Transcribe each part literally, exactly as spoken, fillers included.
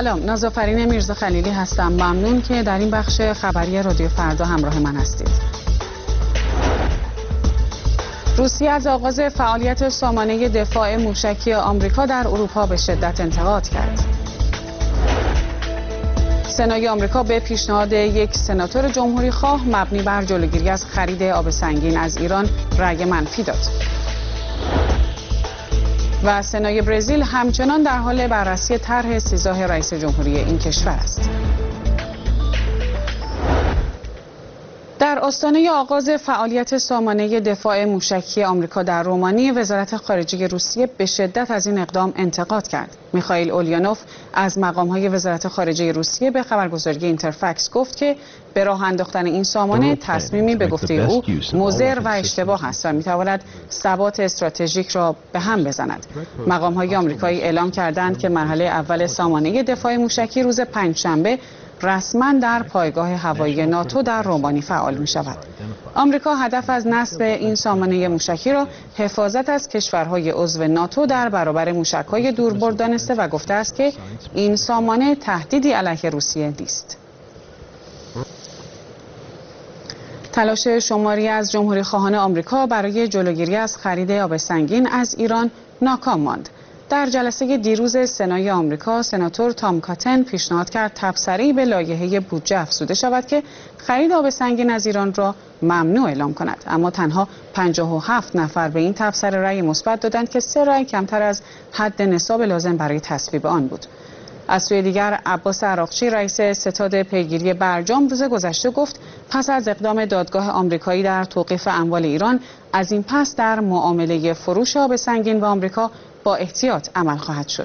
سلام، نازافرین میرزا خلیلی هستم. ممنون که در این بخش خبری رادیو فردا همراه من هستید. روسیه از آغاز فعالیت سامانه دفاع موشکی آمریکا در اروپا به شدت انتقاد کرد. سنای آمریکا به پیشنهاد یک سناتور جمهوری خواه مبنی بر جلوگیری از خرید آب سنگین از ایران رأی منفی داد. و سنای برزیل همچنان در حال بررسی طرح استیضاح رئیس جمهوری این کشور است. در آستانه آغاز فعالیت سامانه دفاع موشکی آمریکا در رومانی، وزارت خارجه روسیه به شدت از این اقدام انتقاد کرد. میخائیل اوليانوف از مقام‌های وزارت خارجه روسیه به خبرگزاری اینترفکس گفت که به راه انداختن این سامانه تصمیمی به گفته او مضر و اشتباه است و میتواند ثبات استراتژیک را به هم بزند. مقام‌های آمریکایی اعلام کردند که مرحله اول سامانه دفاع موشکی روز پنجشنبه رسما در پایگاه هوایی ناتو در رومانی فعال می شود. آمریکا هدف از نصب این سامانه موشکی را حفاظت از کشورهای عضو ناتو در برابر موشک‌های دوربرد دانسته و گفته است که این سامانه تهدیدی علیه روسیه نیست. تلاش شماری از جمهوری خواهان آمریکا برای جلوگیری از خرید آب سنگین از ایران ناکام ماند. در جلسه دیروز سنای آمریکا، سناتور تام کاتن پیشنهاد کرد تبصره‌ای به لایحه بودجه افزوده شود که خرید آب سنگین از ایران را ممنوع اعلام کند، اما تنها پنجاه و هفت نفر به این تبصره رأی مثبت دادند که سه رأی کمتر از حد نصاب لازم برای تصویب آن بود. از سوی دیگر عباس عراقچی رئیس ستاد پیگیری برجام روز گذشته گفت پس از اقدام دادگاه آمریکایی در توقیف اموال ایران، از این پس در معامله فروش آب سنگین به آمریکا با احتیاط عمل خواهد شد.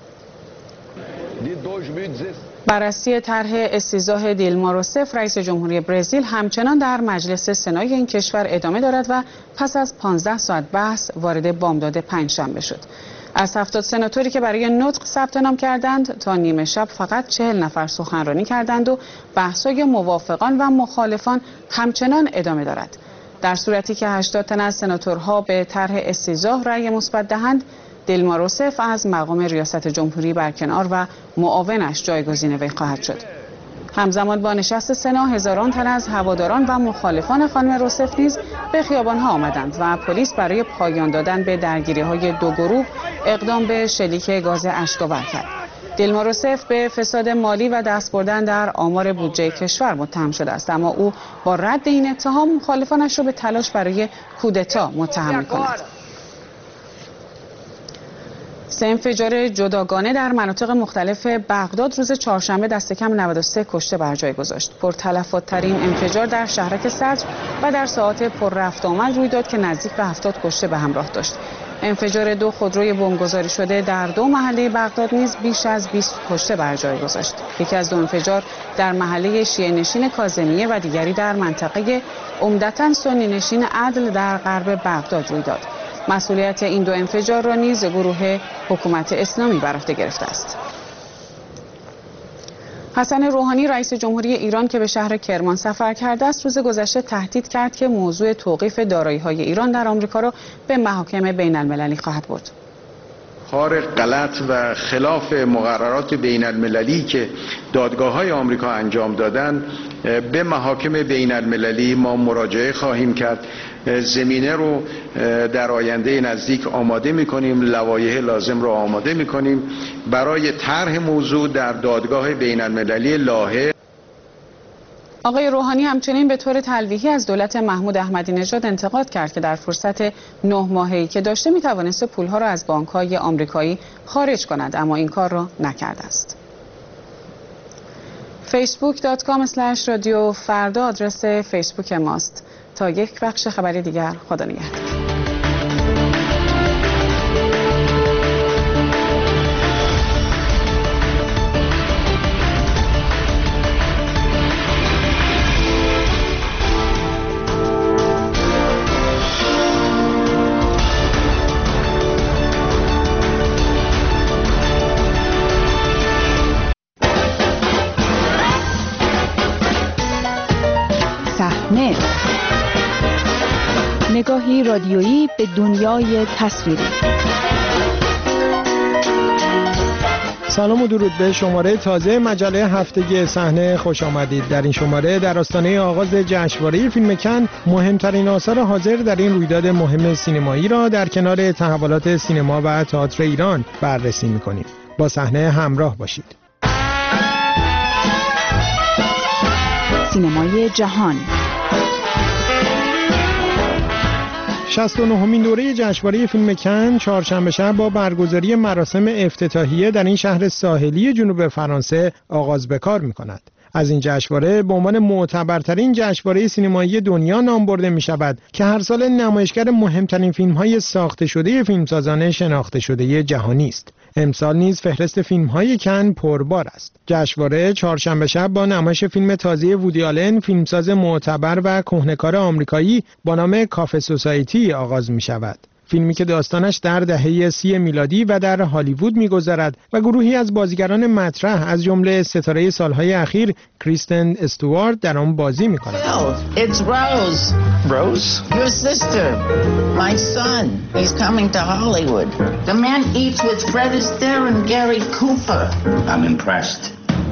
بررسی طرح استیضاح دیلما روسف رئیس جمهوری برزیل همچنان در مجلس سنای این کشور ادامه دارد و پس از پانزده ساعت بحث وارد بامداد پنجشنبه شد. از هفتاد سناتوری که برای نطق ثبت نام کردند تا نیمه شب فقط چهل نفر سخنرانی کردند و بحث‌های موافقان و مخالفان همچنان ادامه دارد. در صورتی که هشتاد تن از سناتورها به طرح استیضاح رأی مثبت دهند، دیلما روسف از مقام ریاست جمهوری برکنار و معاونش جایگزین وی خواهد شد. همزمان با نشست سنا، هزاران تن از هواداران و مخالفان خانم روسف نیز به خیابان‌ها آمدند و پلیس برای پایان دادن به درگیری‌های دو گروه اقدام به شلیک گاز اشک‌آور کرد. دیلما روسف به فساد مالی و دست بردن در آمار بودجه کشور متهم شده است، اما او با رد این اتهام مخالفانش را به تلاش برای کودتا متهم می‌کند. سه انفجار جداگانه در مناطق مختلف بغداد روز چهارشنبه دست کم نود و سه کشته بر جای گذاشت. پرتلفات‌ترین انفجار در شهرک صدر و در ساعات پر رفت آمد روی داد که نزدیک به هفتاد کشته به همراه داشت. انفجار دو خودروی بمبگذاری شده در دو محله بغداد نیز بیش از بیست کشته بر جای گذاشت. یکی از دو انفجار در محله شیعه نشین کاظمیه و دیگری در منطقه عمدتاً سنی نشین عدل در غرب بغداد روی داد. مسئولیت این دو انفجار را نیز گروه حکومت اسلامی بر عهده گرفته است. حسن روحانی رئیس جمهوری ایران که به شهر کرمان سفر کرده است، روز گذشته تهدید کرد که موضوع توقیف دارایی‌های ایران در آمریکا را به محاکم بین‌المللی خواهد برد. کار غلط و خلاف مقررات بین المللی که دادگاه‌های آمریکا انجام دادن، به محاکم بین المللی ما مراجعه خواهیم کرد. زمینه رو در آینده نزدیک آماده می‌کنیم، لوایح لازم رو آماده می‌کنیم برای طرح موضوع در دادگاه بین المللی لاهه. آقای روحانی همچنین به طور تلویحی از دولت محمود احمدی نژاد انتقاد کرد که در فرصت نه ماهه‌ای که داشته می‌توانست پول‌ها را از بانک‌های آمریکایی خارج کند، اما این کار را نکرده است. فیسبوک دات کام اسلش رادیو فردا آدرس فیسبوک ماست. تا یک بخش خبری دیگر، خدا نگهدار. صحنه، نگاهی رادیویی به دنیای تصویری. سلام و درود به شماره تازه مجله هفتگی صحنه خوش آمدید. در این شماره در آستانه آغاز جشنواره فیلم کن مهمترین آثار حاضر در این رویداد مهم سینمایی را در کنار تحولات سینما و تئاتر ایران بررسی می‌کنیم. با صحنه همراه باشید. سینمای جهان شصت و نهمین دوره جشنواره فیلم کن چهارشنبه شب با برگزاری مراسم افتتاحیه در این شهر ساحلی جنوب فرانسه آغاز به کار می‌کند. از این جشنواره به عنوان معتبرترین جشنواره سینمایی دنیا نام برده می شود که هر سال نمایشگر مهمترین فیلم‌های ساخته شده فیلمسازان شناخته شده جهانی است. امسال نیز فهرست فیلم‌های کن پربار است. جشنواره چهارشنبه شب با نمایش فیلم تازه وودی آلن، فیلمساز معتبر و کهنه‌کار آمریکایی با نام کافه سوسایتی آغاز می شود. فیلمی که داستانش در دهه سی میلادی و در هالیوود می‌گذرد و گروهی از بازیگران مطرح از جمله ستاره سالهای اخیر کریستن استوارت در آن بازی می‌کنند. It's Rose. Rose? Your sister. My son. He's coming to Hollywood. The man eats with Fred Astaire and Gary Cooper. I'm impressed.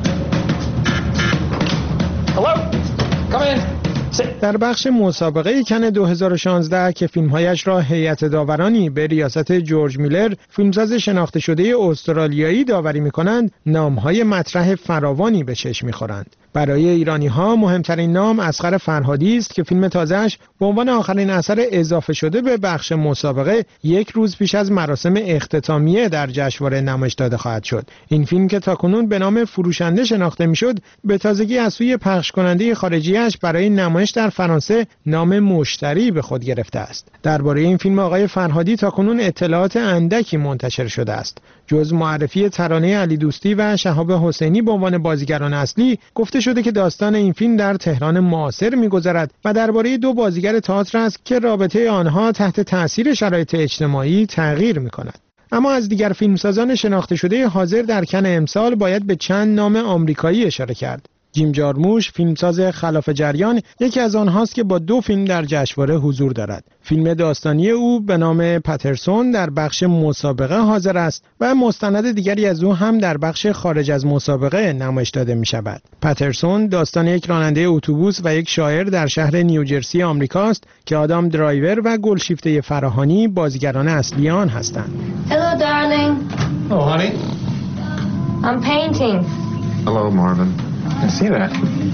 Hello? Come in. در بخش مسابقه کن دو هزار و شانزده که فیلمهایش را هیئت داورانی به ریاست جورج میلر فیلمساز شناخته شده استرالیایی داوری می‌کنند، نام‌های مطرح فراوانی به چشم می‌خورند. برای ایرانی‌ها مهمترین نام اصغر فرهادی است که فیلم تازه‌اش به عنوان آخرین اثر اضافه شده به بخش مسابقه یک روز پیش از مراسم اختتامیه در جشنواره نمایش داده خواهد شد. این فیلم که تاکنون به نام فروشنده شناخته می‌شد، به تازگی از سوی پخش کننده خارجی‌اش برای نمایش در فرانسه نام مشتری به خود گرفته است. درباره این فیلم آقای فرهادی تاکنون اطلاعات اندکی منتشر شده است. جز معرفی ترانه علی دوستی و شهاب حسینی به عنوان بازیگران اصلی، گفته شده که داستان این فیلم در تهران معاصر می‌گذرد و درباره دو بازیگر تئاتر است که رابطه آنها تحت تأثیر شرایط اجتماعی تغییر می‌کند. اما از دیگر فیلمسازان شناخته شده حاضر در کن امسال باید به چند نام آمریکایی اشاره کرد. جیم جارموش، فیلمساز خلاف جریان، یکی از آنهاست که با دو فیلم در جشنواره حضور دارد. فیلم داستانی او به نام پاترسون در بخش مسابقه حاضر است و مستند دیگری از او هم در بخش خارج از مسابقه نمایش داده می شود. پاترسون داستان یک راننده اتوبوس و یک شاعر در شهر نیوجرسی آمریکاست که آدام درایور و گلشیفته فراهانی بازیگران اصلی آن هستند. Hello darling. Oh honey. I'm painting. Hello Marvin. I see that.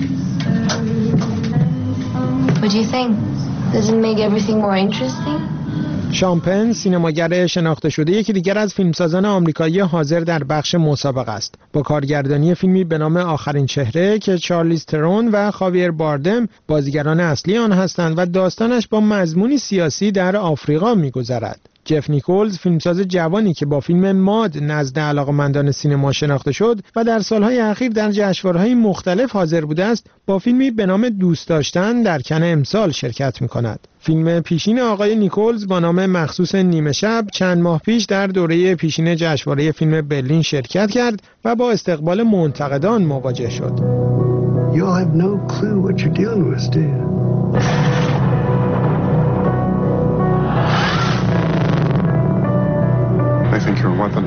What do you think? Does it make everything more interesting? شامپن سینماگر شناخته شده یکی دیگر از فیلمسازان آمریکایی حاضر در بخش مسابقه است. با کارگردانی فیلمی به نام آخرین چهره که چارلیز ترون و خاویر باردم بازیگران اصلی آن هستند و داستانش با مضمونی سیاسی در آفریقا می‌گذرد. جف نیکولز، فیلمساز جوانی که با فیلم ماد نزد علاقه‌مندان سینما شناخته شد و در سالهای اخیر در جشنواره‌های مختلف حاضر بوده است، با فیلمی به نام دوست داشتن در کن امسال شرکت می‌کند. فیلم پیشین آقای نیکولز با نام مخصوص نیمه شب چند ماه پیش در دوره پیشین جشنواره فیلم برلین شرکت کرد و با استقبال منتقدان مواجه شد. You have no clue what you're dealing with, do you? They think you're a weapon.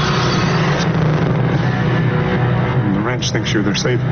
And the ranch thinks you're their savior.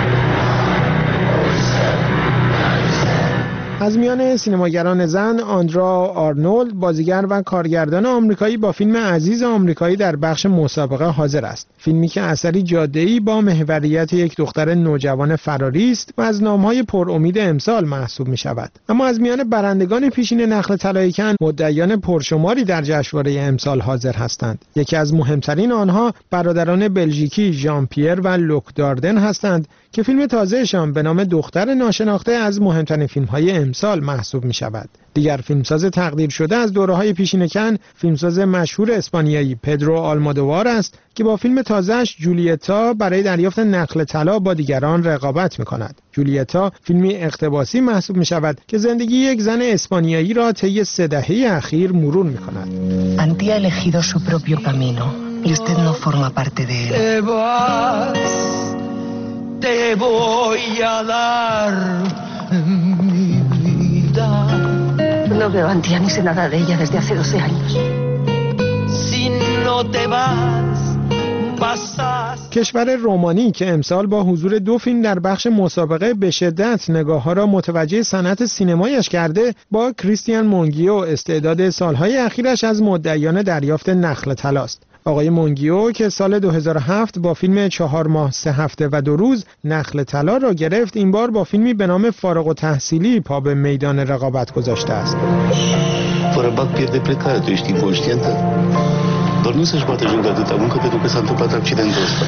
از میان سینماگران زن، آندرا آرنولد، بازیگر و کارگردان آمریکایی با فیلم عزیز آمریکایی در بخش مسابقه حاضر است. فیلمی که اثری جاده‌ای با محوریت یک دختر نوجوان فراری است و از نام‌های پرامید امسال محسوب می‌شود. اما از میان برندگان پیشین نخل طلای کن، مدعیان پرشماری در جشنواره امسال حاضر هستند. یکی از مهمترین آنها برادران بلژیکی ژان پیر و لوک داردن هستند که فیلم تازه‌شان به نام دختر ناشناخته از مهمترین فیلم‌های امسال محسوب می‌شود. دیگر فیلمساز تقدیر شده از دوره‌های پیشین کن، فیلمساز مشهور اسپانیایی پدرو آلمودوار است که با فیلم تازه‌اش جولیتا برای دریافت نخل طلا با دیگران رقابت می‌کند. جولیتا فیلمی اقتباسی محسوب می‌شود که زندگی یک زن اسپانیایی را طی سه دهه اخیر مرور می‌کند. Anti ha elegido su propio camino y usted no forma parte de él. Te vas, te voy a dar mi vida. No veo a Antia ni sé nada de ella desde hace doce años. Si no te vas, pasas. کشور رومانی که امسال با حضور دو فیلم در بخش مسابقه به شدت نگاه‌ها را متوجه صنعت سینمایش کرده، با کریستیان مونگیو استعداد سالهای اخیرش از مدعیان دریافت نخل طلاست. آقای مونگیو که سال دو هزار و هفت با فیلم چهار ماه سه هفته و دو روز نخل طلا را گرفت، این بار با فیلمی به نام فارغ التحصیلی پا به میدان رقابت گذاشته است. Fără bag pierde plecarea, tu ești inconștientă. Doar nu să-și bată joc de atâta muncă pentru că s-a întâmplat accidentul ăsta.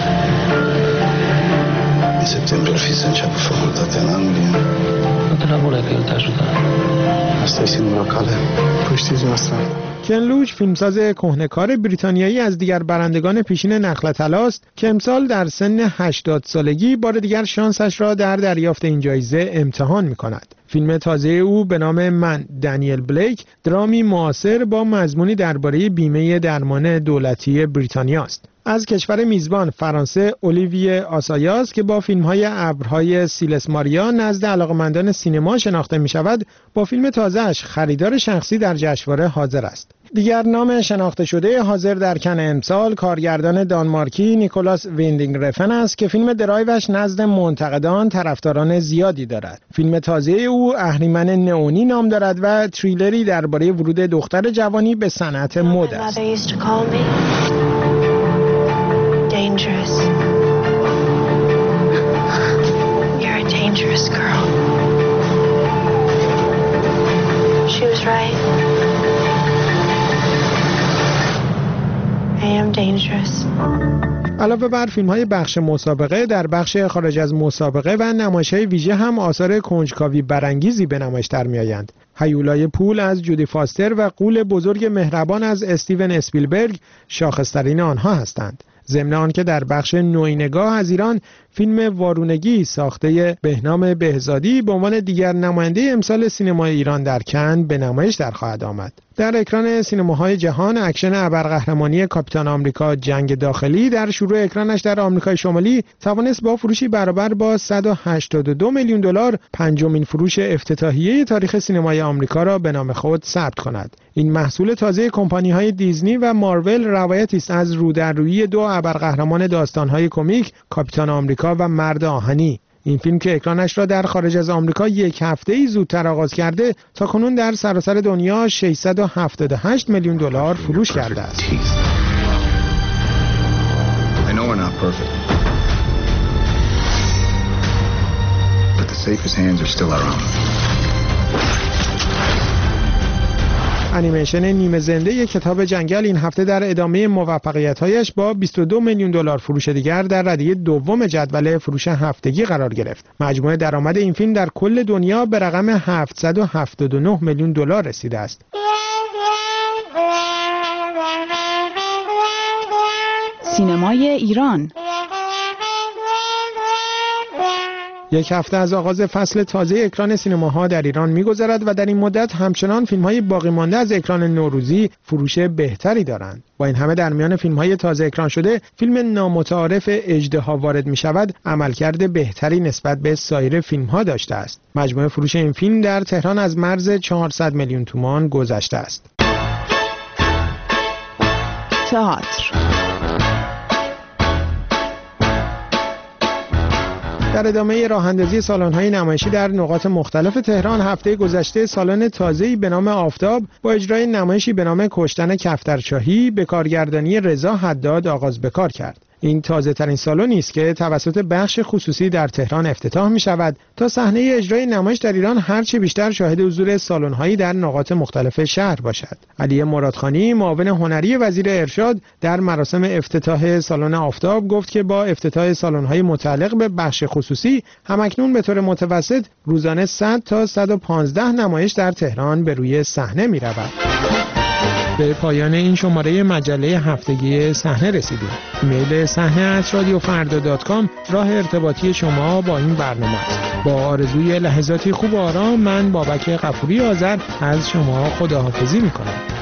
În septembrie ar fi să înceapă facultatea în Anglia. Nu te labore că el te ajută. Asta e singura cale. Păi știți asta. کن لوچ فیلمساز کهنه‌کار بریتانیایی از دیگر برندگان پیشین نخل طلاست که امسال در سن هشتاد سالگی بار دیگر شانسش را در دریافت این جایزه امتحان می‌کند. فیلم تازه او به نام من دانیل بلیک درامی معاصر با مضمونی درباره بیمه درمان دولتی بریتانیا است. از کشور میزبان فرانسه اولیویه آسایاس که با فیلم‌های ابرهای سیلس ماریا نزد علاقه‌مندان سینما شناخته می‌شود، با فیلم تازه‌اش خریدار شخصی در جشنواره حاضر است. دیگر نام شناخته شده حاضر در کن امسال کارگردان دانمارکی نیکولاس ویندینگ رفن است که فیلم درایوش نزد منتقدان طرفداران زیادی دارد. فیلم تازه او اهریمن نئونی نام دارد و تریلری درباره ورود دختر جوانی به صنعت مد است. Dangerous. You're a dangerous girl. She was right. I am dangerous. علاوه بر فیلم‌های بخش مسابقه، در بخش خارج از مسابقه و نمایش‌های ویژه هم آثار کنجکاوی برانگیزی به نمایش در می‌آیند. هیولای پول از جودی فاستر و غول بزرگ مهربان از استیون اسپیلبرگ شاخص‌ترین آنها هستند. ضمن آنکه در بخش نوینگاه از ایران فیلم وارونگی ساخته بهنام بهزادی به عنوان دیگر نماینده امسال سینمای ایران در کن به نمایش در خواهد آمد. در اکران سینماهای جهان اکشن ابرقهرمانی کاپیتان آمریکا جنگ داخلی در شروع اکرانش در آمریکای شمالی توانست با فروشی برابر با صد و هشتاد و دو میلیون دلار پنجمین فروش افتتاحیه تاریخ سینمای آمریکا را به نام خود ثبت کند. این محصول تازه کمپانی‌های دیزنی و مارول روایتی است از رودررویی دو ابرقهرمان داستان‌های کمیک کاپیتان آمریکا و مرد آهنی. این فیلم که اکرانش را در خارج از آمریکا یک هفته‌ای زودتر آغاز کرده، تاکنون در سراسر دنیا ششصد و هفتاد و هشت میلیون دلار فروش کرده است. انیمیشن نیمه زنده کتاب جنگل این هفته در ادامه موفقیت‌هایش با بیست و دو میلیون دلار فروش دیگر در ردیف دوم جدول فروش هفتگی قرار گرفت. مجموع درآمد این فیلم در کل دنیا به رقم هفتصد و هفتاد و نه میلیون دلار رسیده است. سینمای ایران یک هفته از آغاز فصل تازه اکران سینماها در ایران می‌گذرد و در این مدت همچنان فیلم‌های باقی مانده از اکران نوروزی فروش بهتری دارند. با این همه در میان فیلم‌های تازه اکران شده، فیلم نامتعارف اژدها وارد می‌شود عملکرد بهتری نسبت به سایر فیلم‌ها داشته است. مجموع فروش این فیلم در تهران از مرز چهارصد میلیون تومان گذشته است. تئاتر در ادامه راه‌اندازی سالن‌های نمایشی در نقاط مختلف تهران، هفته گذشته سالن تازه‌ای به نام آفتاب با اجرای نمایشی به نام کشتن کفترچاهی به کارگردانی رضا حداد آغاز به کار کرد. این تازه ترین سالنی است که توسط بخش خصوصی در تهران افتتاح می شود تا صحنه اجرای نمایش در ایران هرچه بیشتر شاهد حضور سالن‌هایی در نقاط مختلف شهر باشد. علی مرادخانی معاون هنری وزیر ارشاد در مراسم افتتاح سالن آفتاب گفت که با افتتاح سالن‌های متعلق به بخش خصوصی همکنون به طور متوسط روزانه صد تا صد و پانزده نمایش در تهران به روی صحنه می رود. به پایان این شماره مجله هفتگی صحنه رسیدیم. ایمیل صحنه ات رادیو فردا دات کام راه ارتباطی شما با این برنامه است. با آرزوی لحظاتی خوب و آرام، من بابک غفوری آذر از شما خداحافظی می‌کنم.